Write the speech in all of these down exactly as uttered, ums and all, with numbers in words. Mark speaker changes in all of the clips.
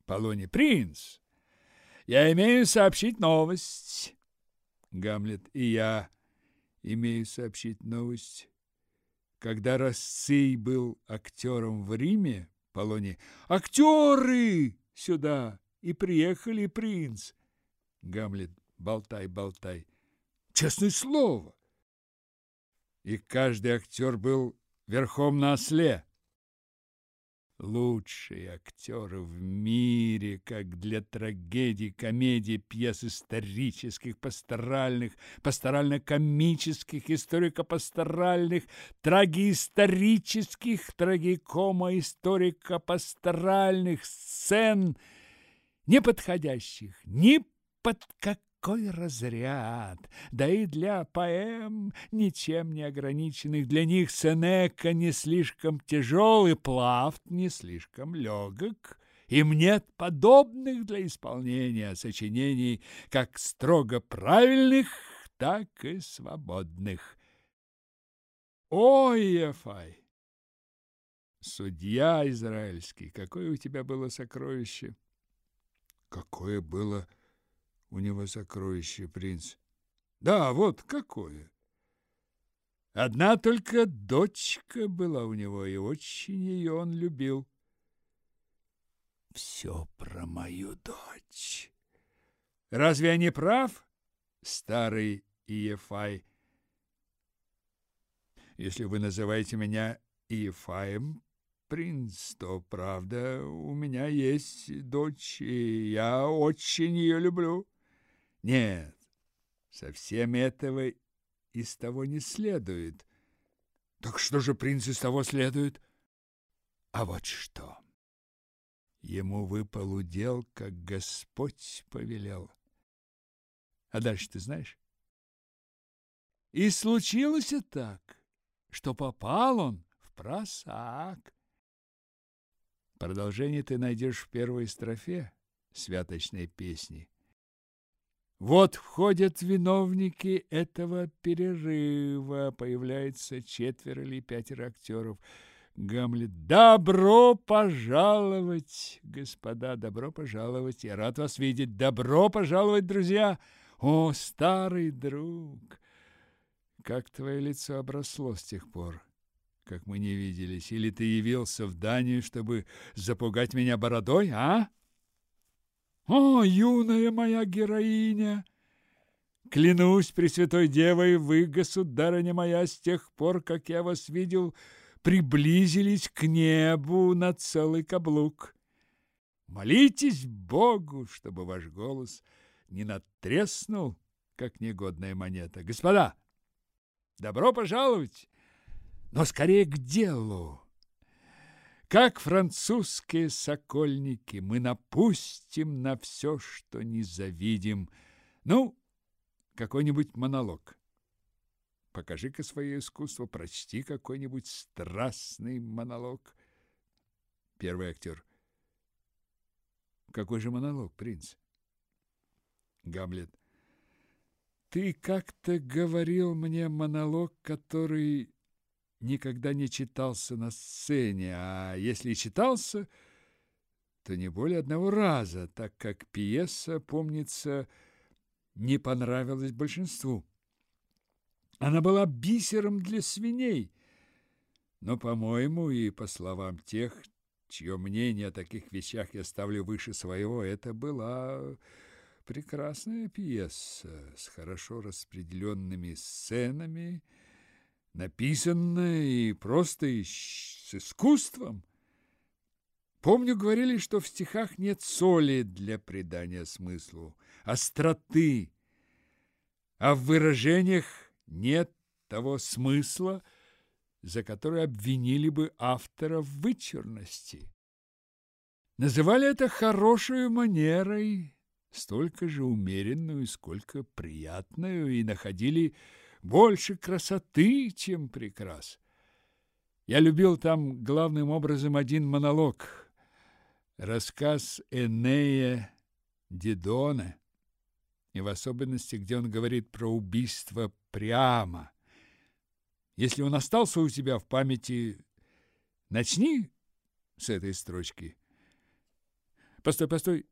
Speaker 1: Полоний. Принц, я имею сообщить новость. Гамлет. И я имею сообщить новость. Когда Расций был актером в Риме, Полоний. Актеры сюда! И приехали, принц. Гамлет. Болтай, болтай. Честное слово. И каждый актер был верхом на осле. Лучшие актеры в мире, как для трагедий, комедий, пьес исторических, пасторальных, пасторально-комических, историко-пасторальных, трагиисторических, трагикомо-историко-пасторальных сцен, не подходящих ни под какой разряд, да и для поэм, ничем не ограниченных. Для них Сенека не слишком тяжел и Плафт не слишком легок. Им нет подобных для исполнения сочинений, как строго правильных, так и свободных. О, Иефай! Судья израильский, какое у тебя было сокровище? Какое было у него сокровище, принц? Да, вот какое. Одна только дочка была у него, и очень ее он любил. Все про мою дочь. Разве я не прав, старый Иефай? Если вы называете меня Иефаем, принц, то, правда, у меня есть дочь, и я очень ее люблю. Нет, совсем этого из того не следует. Так что же, принц, из того следует? А вот что. Ему выпал удел, как Господь повелел. А дальше ты знаешь? И случилось и так, что попал он в просак. Продолжение ты найдешь в первой строфе святочной песни. Вот входят виновники этого перерыва. Появляется четверо или пятеро актеров. Гамлет. Добро пожаловать, господа, добро пожаловать. Я рад вас видеть. Добро пожаловать, друзья. О, старый друг, как твое лицо обросло с тех пор, как мы не виделись. Или ты явился в Данию, чтобы запугать меня бородой, а? О, юная моя героиня! Клянусь Пресвятой Девой, вы, государыня моя, с тех пор, как я вас видел, приблизились к небу на целый каблук. Молитесь Богу, чтобы ваш голос не надтреснул, как негодная монета. Господа, добро пожаловать, но скорее к делу. Как французские сокольники, мы напустим на все, что не завидим. Ну, какой-нибудь монолог. Покажи-ка свое искусство, прочти какой-нибудь страстный монолог. Первый актер. Какой же монолог, принц? Гамлет. Ты как-то говорил мне монолог, который никогда не читался на сцене, а если и читался, то не более одного раза, так как пьеса, помнится, не понравилась большинству. Она была бисером для свиней, но, по-моему, и по словам тех, чье мнение о таких вещах я ставлю выше своего, это была прекрасная пьеса с хорошо распределенными сценами, написанная и просто и с искусством. Помню, говорили, что в стихах нет соли для придания смыслу, остроты, а в выражениях нет того смысла, за который обвинили бы автора в вычурности. Называли это хорошей манерой, столько же умеренную, сколько приятную, и находили больше красоты, чем прекрас. Я любил там главным образом один монолог, рассказ Энея Дидона, и в особенности, где он говорит про убийство Приама. Если он остался у тебя в памяти, начни с этой строчки. Постой, постой.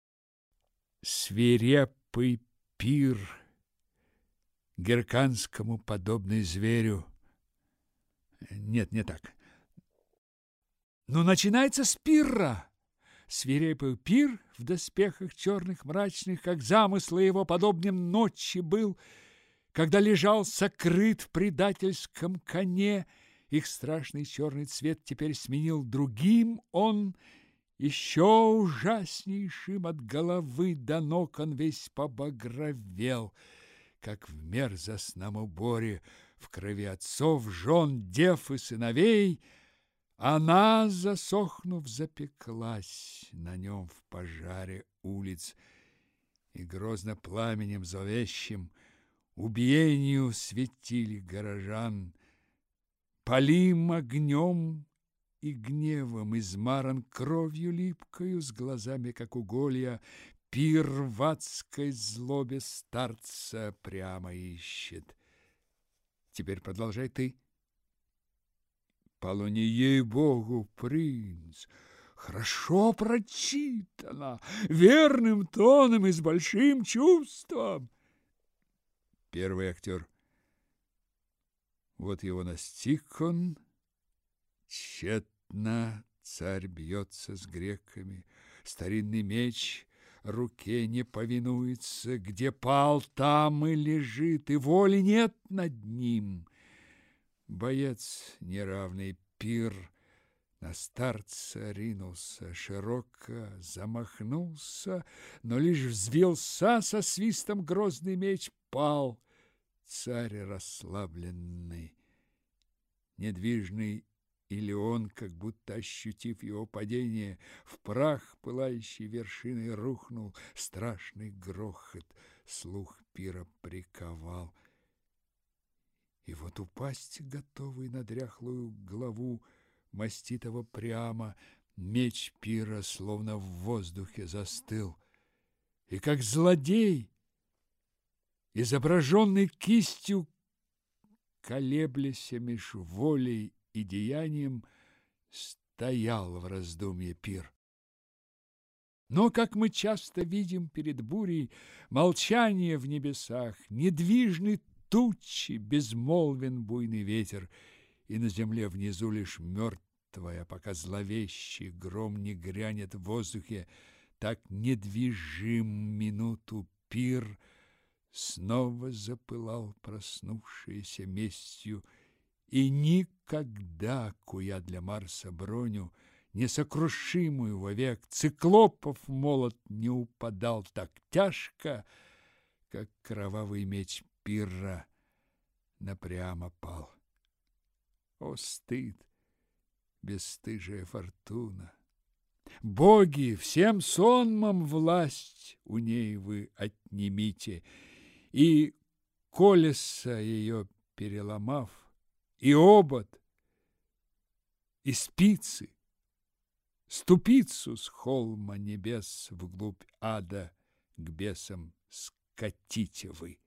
Speaker 1: Свирепый пир, герканскому подобный зверю. Нет, не так. Но начинается с пира. Свирепый пир в доспехах черных, мрачных, как замыслы его подобным ночи был, когда лежал сокрыт в предательском коне. Их страшный черный цвет теперь сменил другим, он еще ужаснейшим, от головы до ног он весь побагровел, как в мерзостном уборе, в крови отцов, жен, дев и сыновей. Она, засохнув, запеклась на нем в пожаре улиц, и грозно пламенем зловещим убиению светили горожан. Палим огнем и гневом, измаран кровью липкою, с глазами, как уголья, пир в адской злобе старца прямо ищет. Теперь продолжай ты. Полоний, ей-богу, принц, хорошо прочитано, верным тоном и с большим чувством. Первый актер. Вот его настиг он, тщетно царь бьется с греками, старинный меч руке не повинуется, где пал, там и лежит, и воли нет над ним. Боец неравный пир на старца ринулся, широко замахнулся, но лишь взвился со свистом грозный меч, пал царь расслабленный. Недвижный или он, как будто ощутив его падение, в прах пылающей вершиной рухнул, страшный грохот слух пира приковал. И вот упасть, готовый на дряхлую главу маститого прямо, меч пира словно в воздухе застыл. И как злодей, изображенный кистью, колебляся меж волей и деянием, стоял в раздумье пир. Но, как мы часто видим перед бурей, молчание в небесах, недвижный тучи, безмолвен буйный ветер, и на земле внизу лишь мертвая, пока зловещий гром не грянет в воздухе, так недвижим минуту пир снова запылал проснувшейся местью, и никогда, куя для Марса броню, несокрушимую вовек, циклопов молот не упадал так тяжко, как кровавый меч пира напрямо пал. О, стыд, бесстыжая фортуна! Боги, всем сонмом власть у ней вы отнимите, и колеса ее переломав, и обод, и спицы, ступицу с холма небес вглубь ада к бесам скатите вы.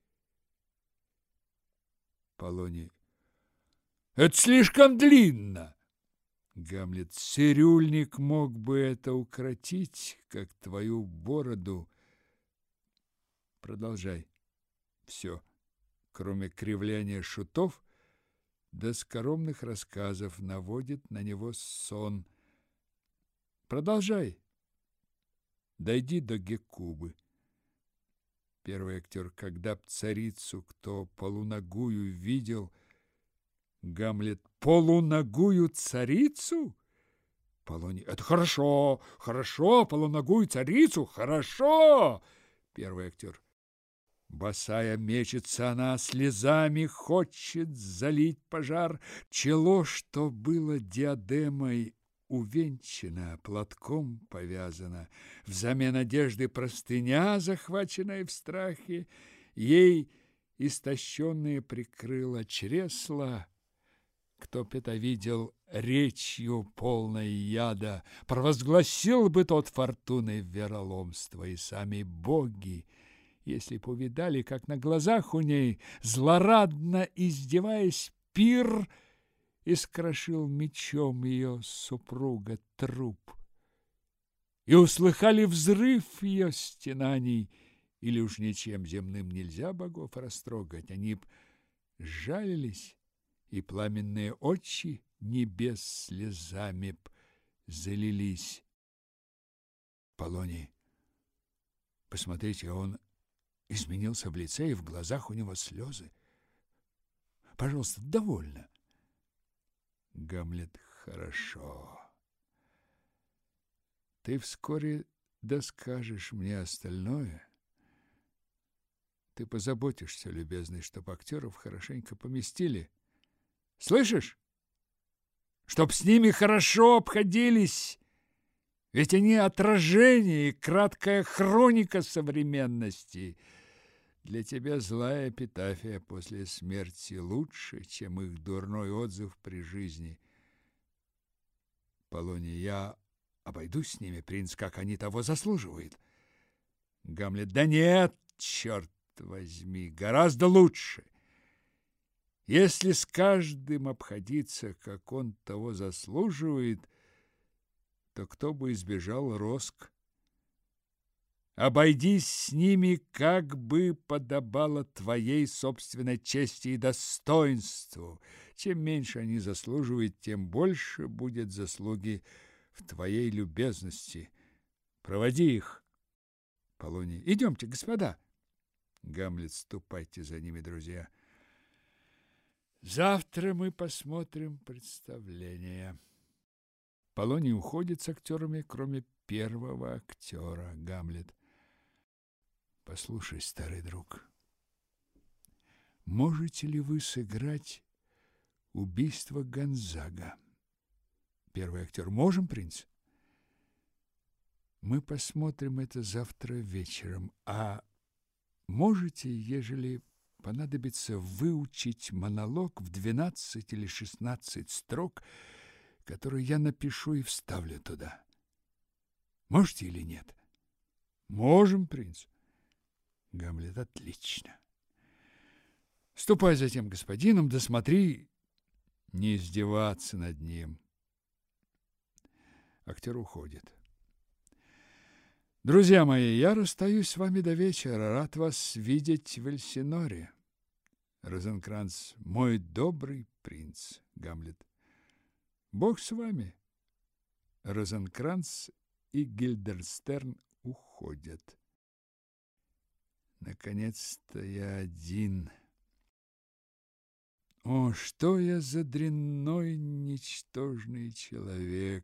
Speaker 1: Полоний. Это слишком длинно. Гамлет. Цирюльник мог бы это укротить, как твою бороду. Продолжай. Все, кроме кривляния шутов да скоромных рассказов, наводит на него сон. Продолжай. Дойди до Геккубы. Первый актер. Когда б царицу кто полуногую видел... Гамлет. Полуногую царицу? Полоний. Это хорошо, хорошо, полуногую царицу, хорошо. Первый актер. Босая мечется она, слезами хочет залить пожар. Чело, что было диадемой увенчано, платком повязано. Взамен одежды простыня, захваченная в страхе, ей истощенные прикрыла чресла. Кто б это видел речью полной яда, провозгласил бы тот фортуной вероломство, и сами боги, если б увидали, как на глазах у ней, злорадно издеваясь, пир искрошил мечом ее супруга труп. и услыхали взрыв ее стенаний, или уж ничем земным нельзя богов растрогать, они б сжалились, и пламенные очи небес слезами б залились. Полоний, посмотрите, он изменился в лице, и в глазах у него слезы. Пожалуйста, довольно. Гамлет: хорошо. Ты вскоре доскажешь мне остальное. Ты позаботишься, любезный, чтоб актеров хорошенько поместили. Слышишь? Чтоб с ними хорошо обходились. Ведь они отражение и краткая хроника современности. Для тебя злая эпитафия после смерти лучше, чем их дурной отзыв при жизни. Полоний: я обойдусь с ними, принц, как они того заслуживают. Гамлет: да нет, черт возьми, гораздо лучше. Если с каждым обходиться, как он того заслуживает, то кто бы избежал роск? Обойдись с ними, как бы подобало твоей собственной чести и достоинству. Чем меньше они заслуживают, тем больше будет заслуги в твоей любезности. Проводи их. Полоний: идемте, господа. Гамлет: ступайте за ними, друзья. Завтра мы посмотрим представление. Полоний уходит с актерами, кроме первого актера. Гамлет: послушай, старый друг, можете ли вы сыграть убийство Гонзага? Первый актер: можем, принц. Мы посмотрим это завтра вечером. А можете, ежели понадобится, выучить монолог в двенадцать или шестнадцать строк, который я напишу и вставлю туда? Можете или нет? Можем, принц. Гамлет: отлично. Ступай за тем господином, да смотри не издеваться над ним. Актер уходит. Друзья мои, я расстаюсь с вами до вечера. Рад вас видеть в Эльсиноре. Розенкранц: мой добрый принц. Гамлет: Бог с вами. Розенкранц и Гильденстерн уходят. Наконец-то я один. О, что я за дрянной, ничтожный человек!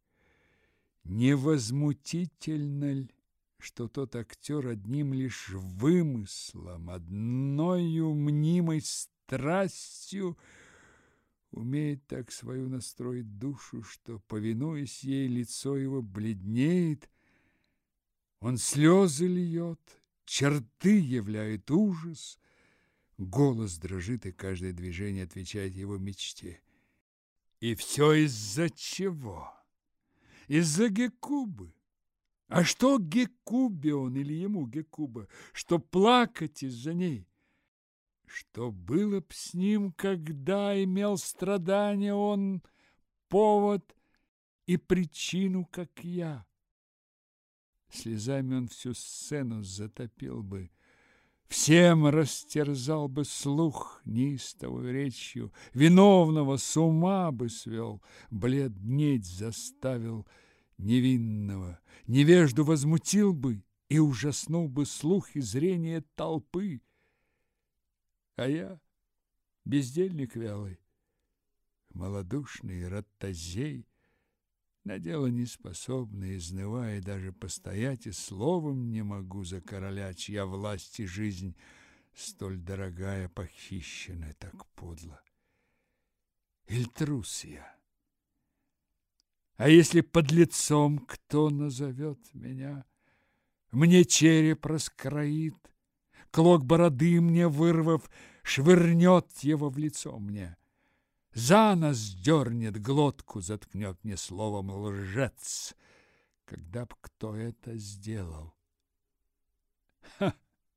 Speaker 1: Невозмутительно ль, что тот актер одним лишь вымыслом, одною мнимой страстью умеет так свою настроить душу, что, повинуясь ей, лицо его бледнеет, он слезы льет, черты являет ужас, голос дрожит, и каждое движение отвечает его мечте. И все из-за чего? Из-за Гекубы. А что Гекубе он или ему Гекуба, что плакать из-за ней? Что было б с ним, когда имел страдания он, повод и причину, как я? Слезами он всю сцену затопил бы, всем растерзал бы слух неистовой речью, виновного с ума бы свел, бледнеть заставил невинного, невежду возмутил бы и ужаснул бы слух и зрение толпы. А я, бездельник вялый, малодушный ротозей, на дело неспособный, изнывая, даже постоять и словом не могу за короля, чья власть и жизнь столь дорогая похищена так подло. Иль трус я? А если подлецом кто назовет меня, мне череп раскроит, клок бороды мне вырвав, швырнет его в лицо мне, за нос дернет, глотку заткнет мне словом лжец, когда б кто это сделал. Ха!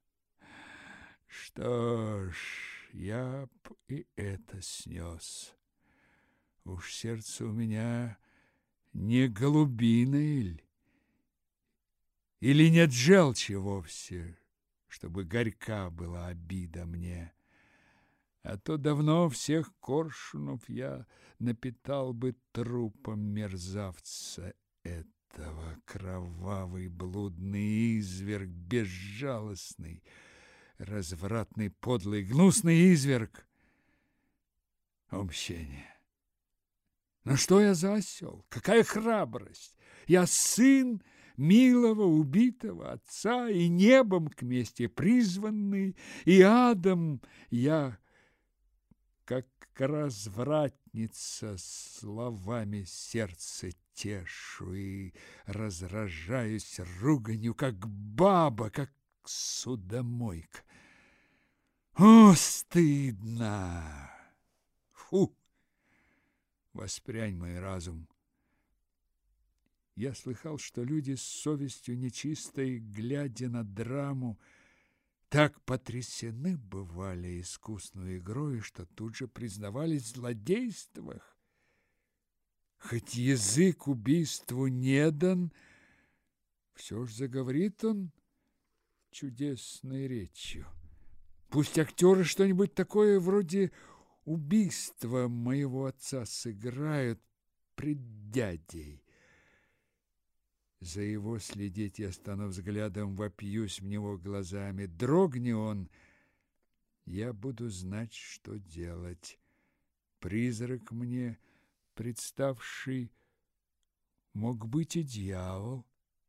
Speaker 1: Что ж, я б и это снес. Уж сердце у меня не голубиное ль, Или нет желчи вовсе, чтобы горька была обида мне? А то давно всех коршунов я напитал бы трупом мерзавца этого. Кровавый блудный изверг, безжалостный, развратный, подлый, гнусный изверг. О, мщение! Но что я за осел? Какая храбрость! Я сын милого убитого отца, и небом к мести призванный, и адом я, как развратница, словами сердце тешу и разражаюсь руганью, как баба, как судомойка. О, стыдно! Фу! Воспрянь мой разум. Я слыхал, что люди с совестью нечистой, глядя на драму, так потрясены бывали искусной игрой, что тут же признавались в злодействах. Хоть язык убийству не дан, все ж заговорит он чудесной речью. Пусть актеры что-нибудь такое вроде убийства моего отца сыграют пред дядей. За его следить я стану взглядом, вопьюсь в него глазами. Дрогни он, я буду знать, что делать. Призрак мне представший мог быть и дьявол.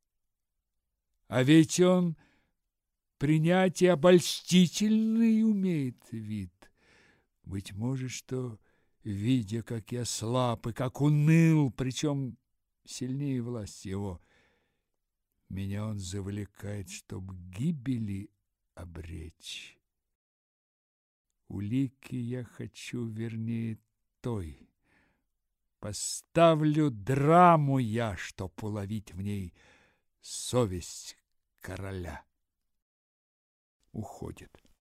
Speaker 1: А ведь он принять и обольстительный умеет вид. Быть может, что, видя, как я слаб и как уныл, причем сильнее власть его, меня он завлекает, чтоб гибели обречь. Улики я хочу, вернее, той. Поставлю драму я, чтоб уловить в ней совесть короля. Уходит.